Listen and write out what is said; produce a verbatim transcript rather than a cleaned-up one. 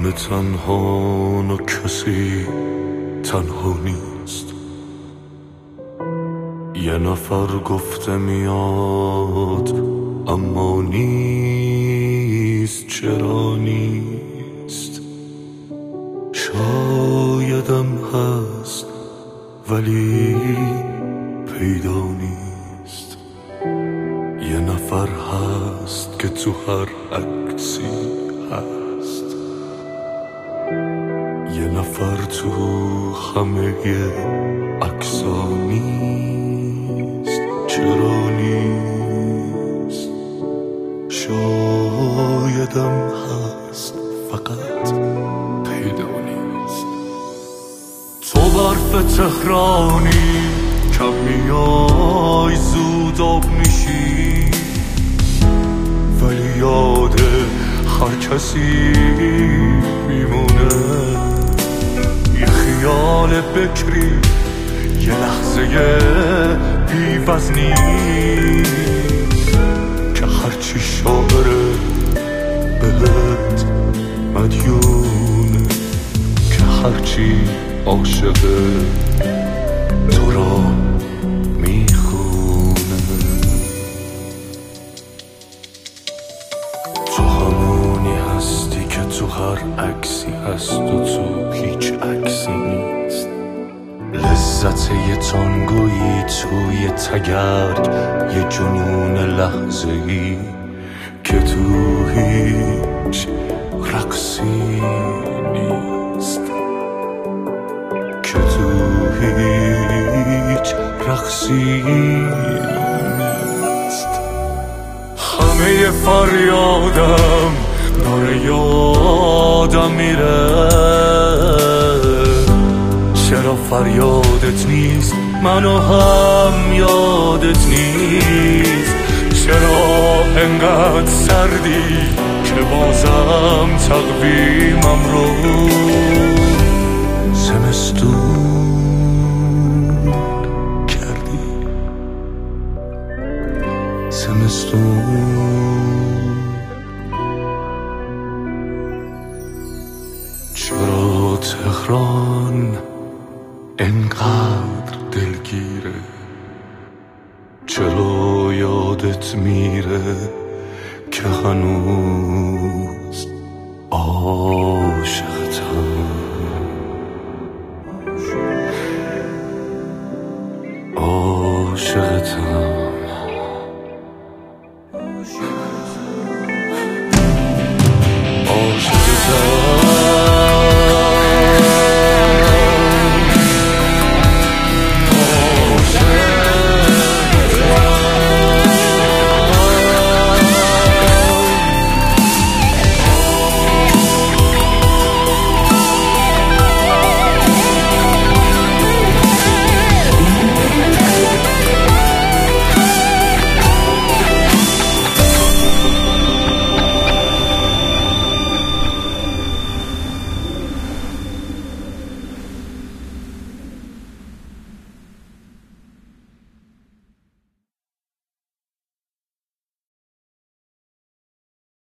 من تنها و کسی تنها نیست. یه نفر گفته میاد اما نیست. چرا نیست؟ شایدم هست ولی پیدا نیست. یه نفر هست که تو هر عکسی هست. یه نفر تو همه عکسا نیست. چرا نیست؟ شایدم هست فقط پیدا نیست. تو برف تهرانی کم میای زود آب میشی، ولی یاد هر کسی میمونه. یه خیال بکری یه لحظه بی‌وزنی که هرچی شاعره بهت مدیونه، که هرچی عاشقه تو را میخونه. تو همونی هستی که تو هر عکسی هست و تو هیچ عکسی نیست. لذت یه تانگویی توی تگرگ، یه جنون لحظه‌ای که تو هیچ رقصی نیست. که تو هیچ رقصی نیست. همه فریادم داره یادم میره. چرا فریادت نیست؟ منو هم یادت نیست. چرا انقدر سردی که بازم تقویمم رو زمستون کردی. زمستون چرا تهران انقدر دلگیره؟ چرا یادت میره که هنوز عاشقتم؟ عاشقتم